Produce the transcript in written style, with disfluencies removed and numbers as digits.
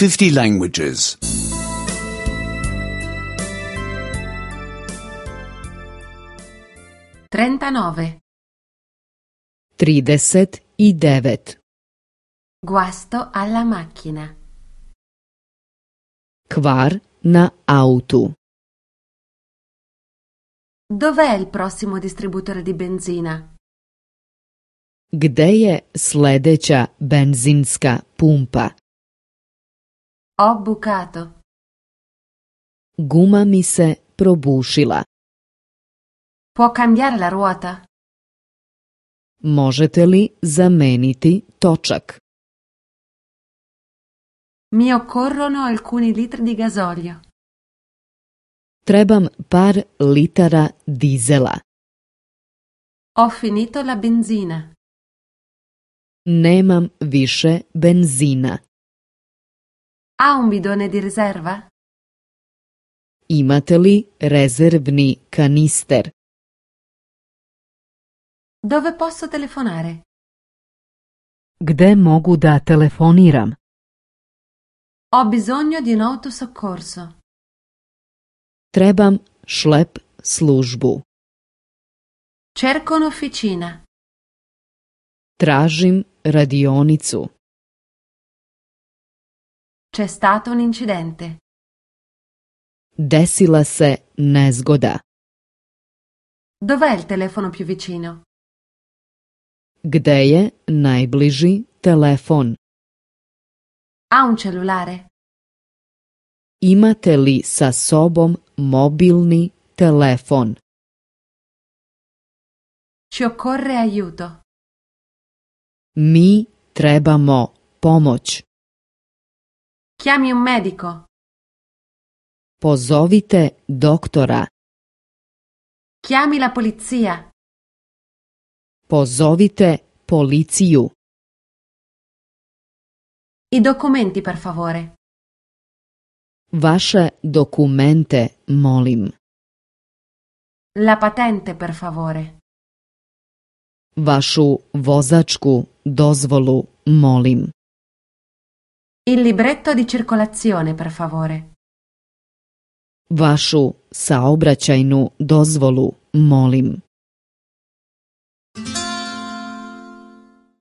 50 languages. 39. 39. Guasto alla macchina. Kvar na autu. Dov'è il prossimo distributore di benzina? Gde je sledeća benzinska pumpa? Ho bucato. Guma mi se probušila. Può cambiare la ruota? Možete li zameniti točak? Mi occorrono alcuni litri di gasolio. Trebam par litara dizela. Ho finito la benzina. Nemam više benzina. Ha un bidone di riserva? Imate li rezervni kanister? Dove posso telefonare? Gde mogu da telefoniram? Ho bisogno di un autosoccorso. Trebam šlep službu. Cerco un'officina. Tražim radionicu. C'è stato un incidente. Desila se nezgoda. Dov'è il telefono più vicino? Gde je najbliži telefon? Ha un cellulare? Imate li sa sobom mobilni telefon? Ci occorre aiuto. Mi trebamo pomoć. Chiami un medico. Pozovite doktora. Chiami la polizia. Pozovite policiju. I documenti, per favore. Vaše dokumente, molim. La patente, per favore. Vašu vozačku dozvolu, molim. Il libretto di circolazione, per favore. Vašu saobraćajnu dozvolu, molim.